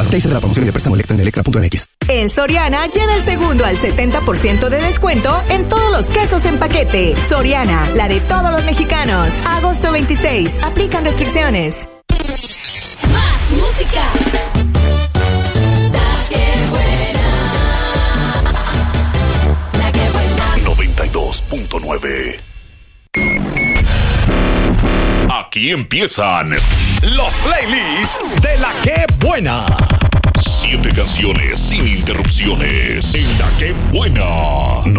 Detalles de la promoción y de préstamo Electra en electra.mx. En Soriana, lleva el segundo al 70% de descuento en todos los quesos en paquete. Soriana, la de todos los mexicanos. Agosto 26. Aplican restricciones. Más música. La que buena. La que buena. 92.9. Aquí empiezan los playlists de La Que Buena. 7 canciones sin interrupciones en La Que Buena.